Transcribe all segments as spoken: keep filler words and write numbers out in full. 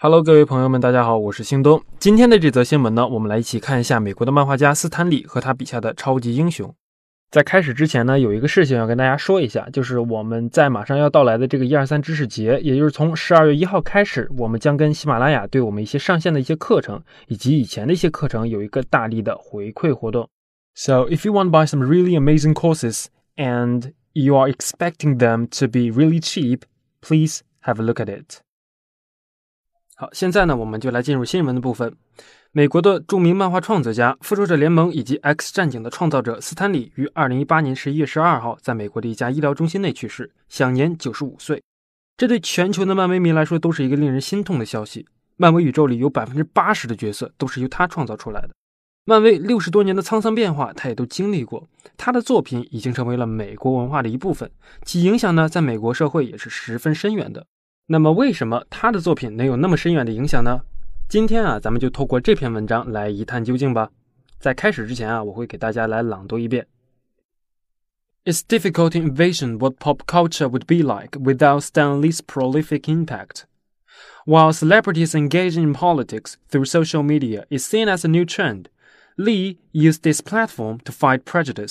Hello， 各位朋友们，大家好，我是星东。今天的这则新闻呢，我们来一起看一下美国的漫画家斯坦李和他笔下的超级英雄。在开始之前呢，有一个事情要跟大家说一下，就是我们在马上要到来的这个一二三知识节，也就是从十二月一号开始，我们将跟喜马拉雅对我们一些上线的一些课程，以及以前的一些课程有一个大力的回馈活动。So if you want to buy some really amazing courses and you are expecting them to be really cheap, please have a look at it. 好，现在呢，我们就来进入新闻的部分。美国的著名漫画创作家、复仇者联盟以及 X 战警的创造者斯坦李于二零一八年十一月十二号在美国的一家医疗中心内去世，享年九十五岁。这对全球的漫威迷来说都是一个令人心痛的消息。漫威宇宙里有 百分之八十 的角色都是由他创造出来的。漫威六十多年的沧桑变化他也都经历过，他的作品已经成为了美国文化的一部分，其影响呢在美国社会也是十分深远的。那么为什么他的作品能有那么深远的影响呢？今天啊，咱们就透过这篇文章来一探究竟吧。在开始之前啊，我会给大家来朗读一遍。It's difficult to envision what pop culture would be like without Stan Lee's prolific impact. While celebrities engaging in politics through social media is seen as a new trend, Lee used this platform to fight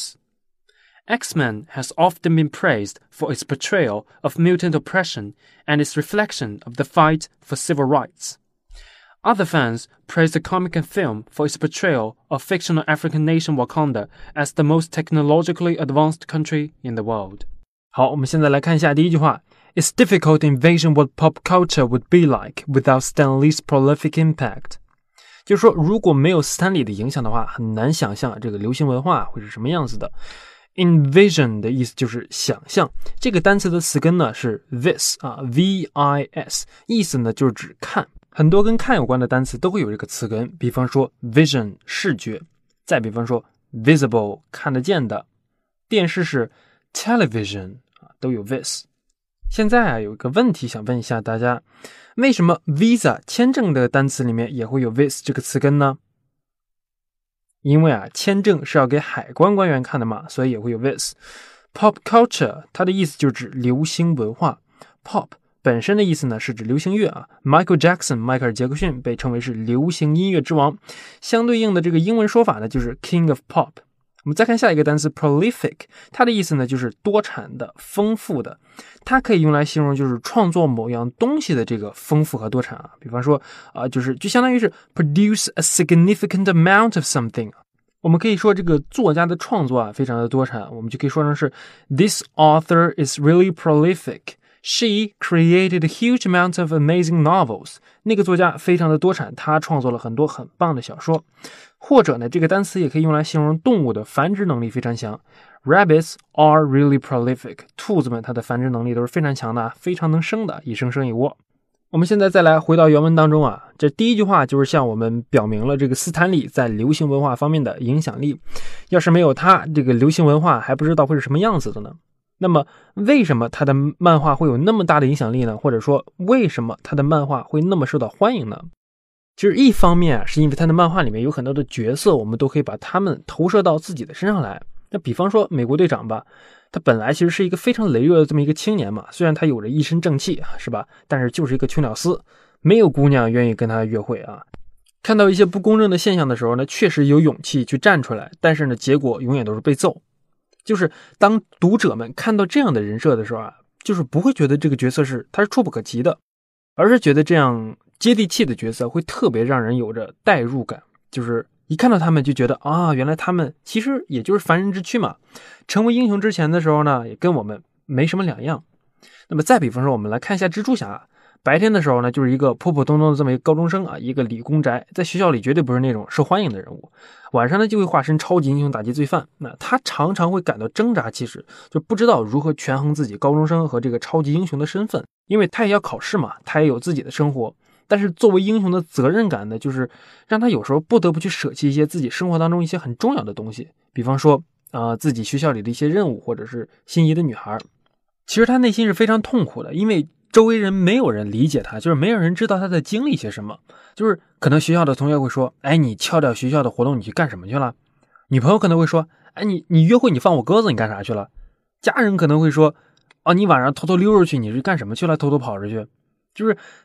prejudice.X-Men has often been praised for its portrayal of mutant oppression and its reflection of the fight for civil rights. Other fans praise the comic and film for its portrayal of fictional African nation Wakanda as the most technologically advanced country in the world. 好，我们现在来看一下第一句话。It's difficult to envision what pop culture would be like without Stan Lee's prolific impact. 就是说，如果没有斯坦李的影响的话，很难想象这个流行文化会是什么样子的。Envision 的意思就是想象，这个单词的词根呢是 vis 啊 V I S， 意思呢就是指看。很多跟看有关的单词都会有这个词根，比方说 vision 视觉，再比方说 visible 看得见的，电视是 television 啊都有 vis。现在啊有一个问题想问一下大家，为什么 visa 签证的单词里面也会有 vis 这个词根呢？因为啊，签证是要给海关官员看的嘛，所以也会有 vis。Pop culture 它的意思就是指流行文化。Pop 本身的意思呢是指流行乐啊。Michael Jackson 迈克尔杰克逊被称为是流行音乐之王，相对应的这个英文说法呢就是 King of Pop。我们再看下一个单词 prolific， 它的意思呢就是多产的、丰富的，它可以用来形容就是创作某样东西的这个丰富和多产啊。比方说啊、呃，就是就相当于是 produce a significant amount of something。我们可以说这个作家的创作啊非常的多产，我们就可以说成是 This author is really prolific. She created a huge amount of amazing novels. 那个作家非常的多产，他创作了很多很棒的小说。或者呢，这个单词也可以用来形容动物的繁殖能力非常强。Rabbits are really prolific. 兔子们它的繁殖能力都是非常强的，非常能生的，一生生一窝。我们现在再来回到原文当中啊，这第一句话就是向我们表明了这个斯坦李在流行文化方面的影响力。要是没有他，这个流行文化还不知道会是什么样子的呢。那么为什么他的漫画会有那么大的影响力呢？或者说为什么他的漫画会那么受到欢迎呢？其实一方面啊，是因为他的漫画里面有很多的角色，我们都可以把他们投射到自己的身上来。那比方说美国队长吧，他本来其实是一个非常羸弱的这么一个青年嘛，虽然他有着一身正气是吧，但是就是一个穷屌丝，没有姑娘愿意跟他约会啊。看到一些不公正的现象的时候呢，确实有勇气去站出来，但是呢结果永远都是被揍。就是当读者们看到这样的人设的时候啊，就是不会觉得这个角色是他是触不可及的，而是觉得这样接地气的角色会特别让人有着代入感，就是一看到他们就觉得啊，原来他们其实也就是凡人之躯嘛，成为英雄之前的时候呢也跟我们没什么两样。那么再比方说我们来看一下蜘蛛侠，白天的时候呢就是一个普普通通的这么一个高中生啊，一个理工宅，在学校里绝对不是那种受欢迎的人物，晚上呢就会化身超级英雄打击罪犯。那他常常会感到挣扎其实就不知道如何权衡自己高中生和这个超级英雄的身份，因为他也要考试嘛，他也有自己的生活，但是作为英雄的责任感呢，就是让他有时候不得不去舍弃一些自己生活当中一些很重要的东西，比方说呃自己学校里的一些任务，或者是心仪的女孩。其实他内心是非常痛苦的，因为周围人没有人理解他，就是没有人知道他在经历些什么。就是可能学校的同学会说，哎，你翘掉学校的活动你去干什么去了？女朋友可能会说，哎，你你约会你放我鸽子你干啥去了？家人可能会说，哦，你晚上偷偷溜出去你是干什么去了？偷偷跑出去。就是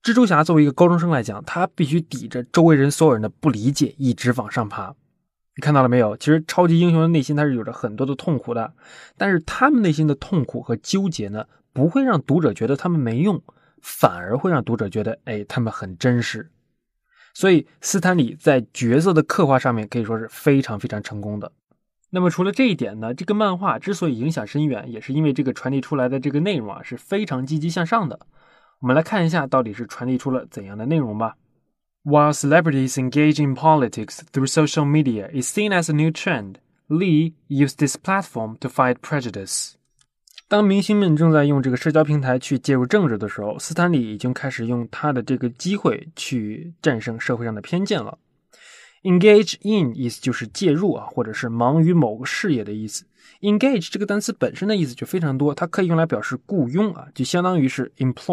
蜘蛛侠作为一个高中生来讲，他必须抵着周围人所有人的不理解，一直往上爬。你看到了没有？其实超级英雄的内心他是有着很多的痛苦的，但是他们内心的痛苦和纠结呢，不会让读者觉得他们没用，反而会让读者觉得，哎，他们很真实。所以斯坦李在角色的刻画上面可以说是非常非常成功的。那么除了这一点呢，这个漫画之所以影响深远，也是因为这个传递出来的这个内容啊是非常积极向上的。我们来看一下到底是传递出了怎样的内容吧。While celebrities engage in politics through social media is seen as a new trend, Lee used this platform to fight prejudice. 当明星们正在用这个社交平台去介入政治的时候，斯坦李已经开始用他的这个机会去战胜社会上的偏见了。Engage in 意思就是介入啊，或者是忙于某个事业的意思。Engage 这个单词本身的意思就非常多，它可以用来表示雇佣啊，就相当于是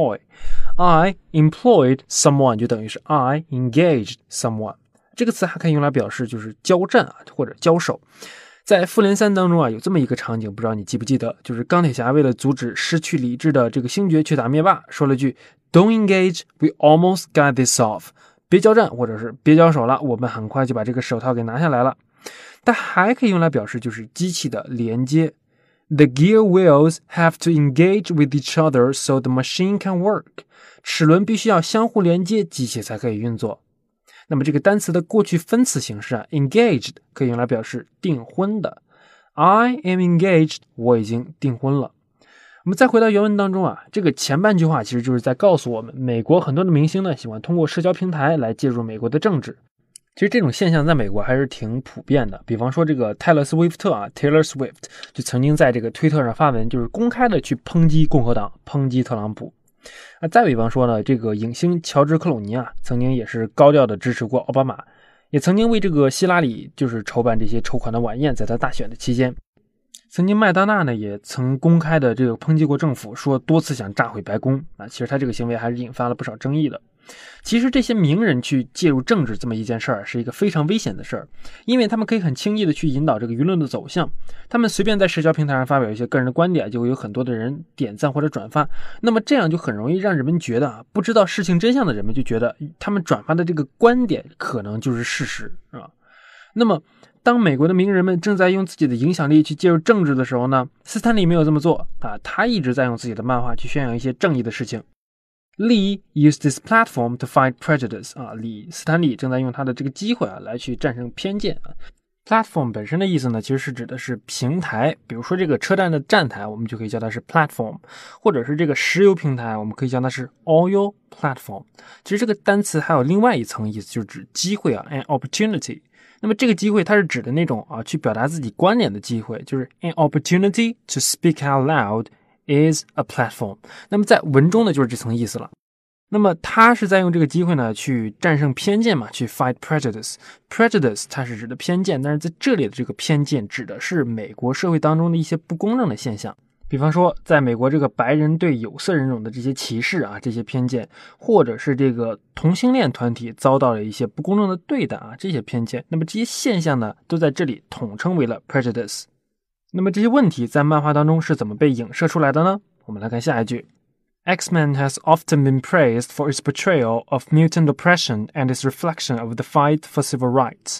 employ。I employed someone 就等于是 I engaged someone。这个词还可以用来表示就是交战啊，或者交手。在复联三当中啊，有这么一个场景，不知道你记不记得，就是钢铁侠为了阻止失去理智的这个星爵去打灭霸，说了句 Don't engage, we almost got this off。别交战，或者是别交手了，我们很快就把这个手套给拿下来了。它还可以用来表示就是机器的连接。The gear wheels have to engage with each other so the machine can work. 齿轮必须要相互连接，机器才可以运作。那么这个单词的过去分词形式啊 ，engaged 可以用来表示订婚的。I am engaged， 我已经订婚了。我们再回到原文当中啊，这个前半句话其实就是在告诉我们，美国很多的明星呢喜欢通过社交平台来介入美国的政治。其实这种现象在美国还是挺普遍的，比方说这个泰勒·斯威夫特啊 Taylor Swift 就曾经在这个推特上发文，就是公开的去抨击共和党，抨击特朗普。那再比方说呢，这个影星乔治·克鲁尼啊，曾经也是高调的支持过奥巴马，也曾经为这个希拉里就是筹办这些筹款的晚宴，在他大选的期间。曾经麦当娜呢也曾公开的这个抨击过政府，说多次想炸毁白宫啊，其实他这个行为还是引发了不少争议的。其实这些名人去介入政治这么一件事儿是一个非常危险的事儿，因为他们可以很轻易的去引导这个舆论的走向。他们随便在社交平台上发表一些个人的观点，就会有很多的人点赞或者转发，那么这样就很容易让人们觉得啊，不知道事情真相的人们就觉得他们转发的这个观点可能就是事实啊。那么当美国的名人们正在用自己的影响力去介入政治的时候呢，斯坦李没有这么做啊，他一直在用自己的漫画去宣扬一些正义的事情。Lee used this platform to fight prejudice 啊，李斯坦李正在用他的这个机会啊来去战胜偏见啊。Platform 本身的意思呢，其实是指的是平台，比如说这个车站的站台，我们就可以叫它是 platform， 或者是这个石油平台，我们可以叫它是 oil platform。其实这个单词还有另外一层意思，就是指机会啊 ，an opportunity。那么这个机会它是指的那种啊去表达自己观点的机会，就是 an opportunity to speak out loud is a platform。那么在文中呢就是这层意思了。那么他是在用这个机会呢去战胜偏见嘛，去 fight prejudice。 prejudice 它是指的偏见，但是在这里的这个偏见指的是美国社会当中的一些不公正的现象，比方说在美国这个白人对有色人种的这些歧视啊，这些偏见，或者是这个同性恋团体遭到了一些不公正的对待啊，这些偏见，那么这些现象呢都在这里统称为了 prejudice。 那么这些问题在漫画当中是怎么被影射出来的呢？我们来看下一句。X-Men has often been praised for its portrayal of mutant oppression and its reflection of the fight for civil rights.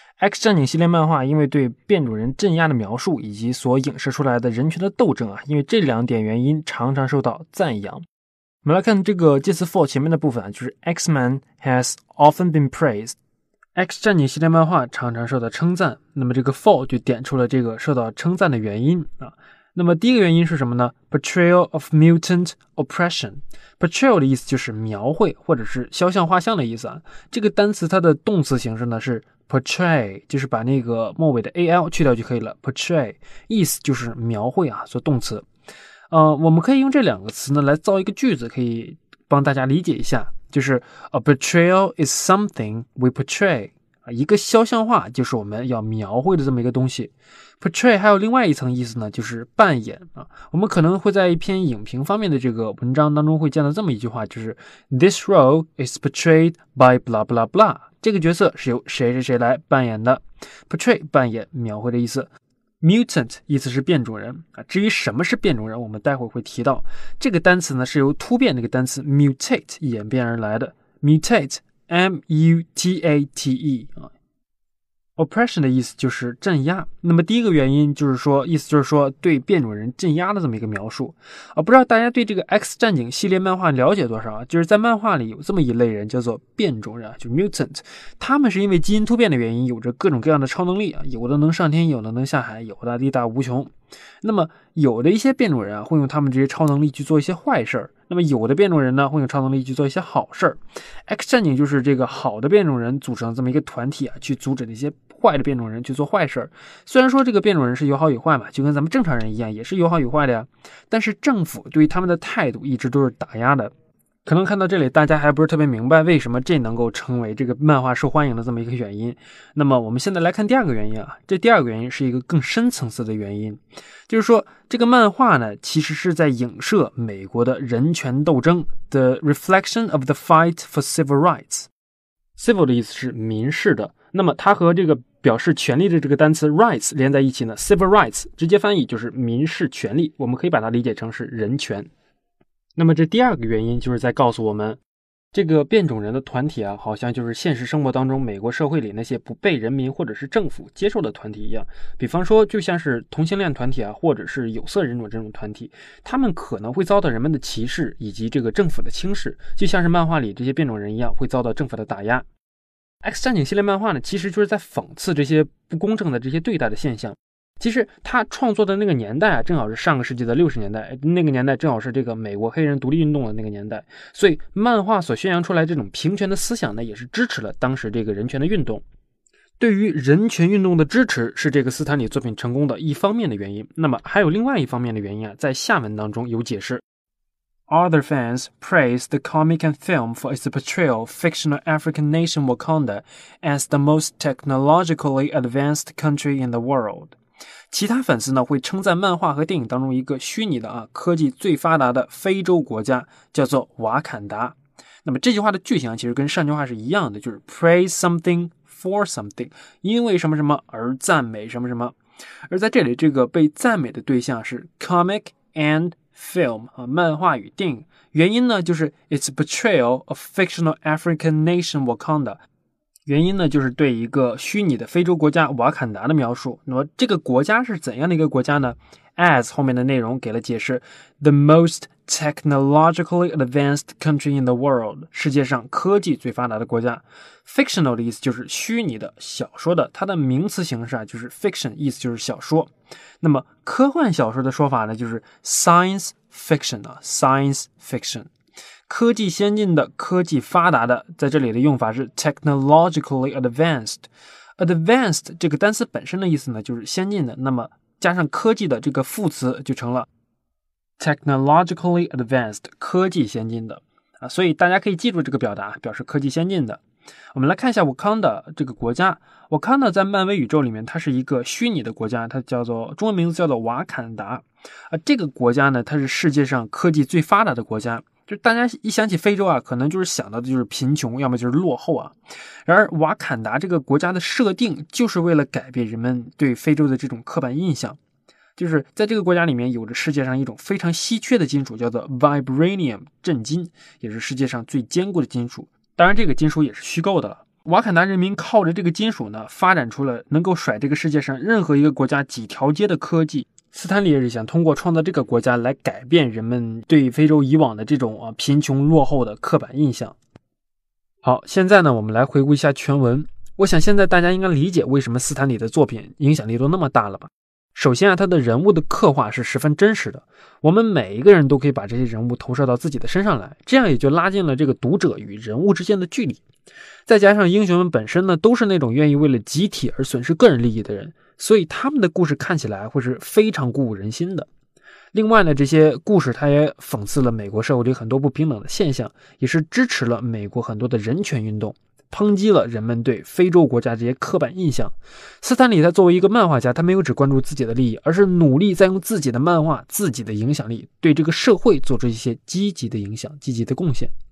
X 战警系列漫画因为对变种人镇压的描述以及所影射出来的人权的斗争啊，因为这两点原因常常受到赞扬。我们来看这个介词 for 前面的部分啊，就是 X-Men has often been praised。 X 战警系列漫画常常受到称赞，那么这个 for 就点出了这个受到称赞的原因啊。那么第一个原因是什么呢？ Portrayal of mutant oppression。 Portrayal 的意思就是描绘或者是肖像画像的意思啊。这个单词它的动词形式呢是 portray， 就是把那个末尾的 al 去掉就可以了。 Portray 意思就是描绘啊，做动词。呃，我们可以用这两个词呢来造一个句子，可以帮大家理解一下，就是 A portrayal is something we portray。一个肖像画就是我们要描绘的这么一个东西。 Portray 还有另外一层意思呢，就是扮演啊。我们可能会在一篇影评方面的这个文章当中会见到这么一句话，就是 This role is portrayed by blah blah blah。 这个角色是由谁谁谁来扮演的。 Portray 扮演描绘的意思。 Mutant 意思是变种人啊，至于什么是变种人，我们待会儿会提到。这个单词呢是由突变这个单词 mutate 演变而来的 ，mutate M U T A T E 啊。Oppression 的意思就是镇压，那么第一个原因就是说，意思就是说对变种人镇压的这么一个描述啊。不知道大家对这个 X 战警系列漫画了解多少啊？就是在漫画里有这么一类人叫做变种人，就是 mutant， 他们是因为基因突变的原因，有着各种各样的超能力啊，有的能上天，有的能下海，有的力大无穷。那么有的一些变种人啊，会用他们这些超能力去做一些坏事儿，那么有的变种人呢，会用超能力去做一些好事儿。X 战警就是这个好的变种人组成这么一个团体啊，去阻止那些坏的变种人去做坏事儿。虽然说这个变种人是有好有坏嘛，就跟咱们正常人一样，也是有好有坏的呀，但是政府对于他们的态度一直都是打压的。可能看到这里大家还不是特别明白为什么这能够成为这个漫画受欢迎的这么一个原因。那么我们现在来看第二个原因啊，这第二个原因是一个更深层次的原因，就是说这个漫画呢其实是在影射美国的人权斗争 The reflection of the fight for civil rights。 Civil 的意思是民事的，那么它和这个表示权利的这个单词 rights 连在一起呢， civil rights 直接翻译就是民事权利，我们可以把它理解成是人权。那么这第二个原因就是在告诉我们，这个变种人的团体啊，好像就是现实生活当中美国社会里那些不被人民或者是政府接受的团体一样。比方说就像是同性恋团体啊，或者是有色人种这种团体，他们可能会遭到人们的歧视以及这个政府的轻视，就像是漫画里这些变种人一样，会遭到政府的打压。 X 战警系列漫画呢，其实就是在讽刺这些不公正的这些对待的现象。其实他创作的那个年代啊，正好是上个世纪的六十年代，那个年代正好是这个美国黑人独立运动的那个年代，所以漫画所宣扬出来这种平权的思想呢，也是支持了当时这个人权的运动。对于人权运动的支持是这个斯坦李作品成功的一方面的原因，那么还有另外一方面的原因啊，在下文当中有解释。Other fans praised the comic and film for its portrayal of fictional African nation Wakanda as the most technologically advanced country in the world。其他粉丝呢会称赞漫画和电影当中一个虚拟的啊科技最发达的非洲国家叫做瓦坎达。那么这句话的句型其实跟上句话是一样的，就是 praise something for something， 因为什么什么而赞美什么什么。而在这里这个被赞美的对象是 comic and film 啊，漫画与电影。原因呢就是 its portrayal of fictional African nation Wakanda。原因呢就是对一个虚拟的非洲国家瓦坎达的描述。那么这个国家是怎样的一个国家呢？ as 后面的内容给了解释， the most technologically advanced country in the world， 世界上科技最发达的国家。 fictional 的意思就是虚拟的小说的，它的名词形式啊就是 fiction， 意思就是小说。那么科幻小说的说法呢就是 science fiction 啊 science fiction。科技先进的，科技发达的，在这里的用法是 technologically advanced。advanced 这个单词本身的意思呢就是先进的，那么加上科技的这个副词就成了 technologically advanced， 科技先进的啊，所以大家可以记住这个表达，表示科技先进的。我们来看一下 Wakanda 这个国家。 Wakanda 在漫威宇宙里面它是一个虚拟的国家，它叫做中文名字叫做瓦坎达啊。这个国家呢它是世界上科技最发达的国家，就大家一想起非洲啊，可能就是想到的就是贫穷，要么就是落后啊。然而瓦坎达这个国家的设定就是为了改变人们对非洲的这种刻板印象，就是在这个国家里面有着世界上一种非常稀缺的金属，叫做 vibranium 震金，也是世界上最坚固的金属。当然这个金属也是虚构的了。瓦坎达人民靠着这个金属呢，发展出了能够甩这个世界上任何一个国家几条街的科技。斯坦李也是想通过创造这个国家来改变人们对非洲以往的这种啊贫穷落后的刻板印象。好，现在呢我们来回顾一下全文。我想现在大家应该理解为什么斯坦李的作品影响力都那么大了吧。首先啊，他的人物的刻画是十分真实的，我们每一个人都可以把这些人物投射到自己的身上来，这样也就拉近了这个读者与人物之间的距离。再加上英雄们本身呢都是那种愿意为了集体而损失个人利益的人，所以他们的故事看起来会是非常鼓舞人心的。另外呢，这些故事它也讽刺了美国社会里很多不平等的现象，也是支持了美国很多的人权运动，抨击了人们对非洲国家这些刻板印象。斯坦李他作为一个漫画家，他没有只关注自己的利益，而是努力在用自己的漫画、自己的影响力对这个社会做出一些积极的影响、积极的贡献。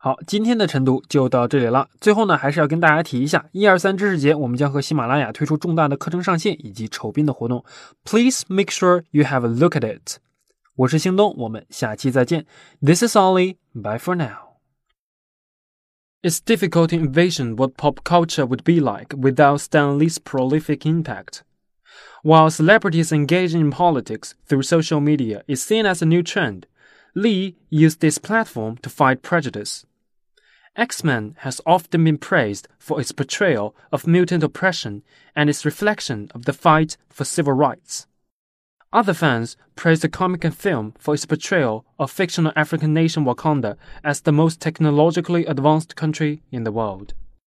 好，今天的晨读就到这里了。最后呢，还是要跟大家提一下，一二三知识节我们将和喜马拉雅推出重大的课程上线以及筹编的活动。Please make sure you have a look at it. 我是星东，我们下期再见。This is Ollie. Bye for now. It's difficult to envision what pop culture would be like without Stan Lee's prolific impact. While celebrities engaging in politics through social media is seen as a new trend, Lee used this platform to fight prejudice. X-Men has often been praised for its portrayal of mutant oppression and its reflection of the fight for civil rights. Other fans praised the comic and film for its portrayal of fictional African nation Wakanda as the most technologically advanced country in the world.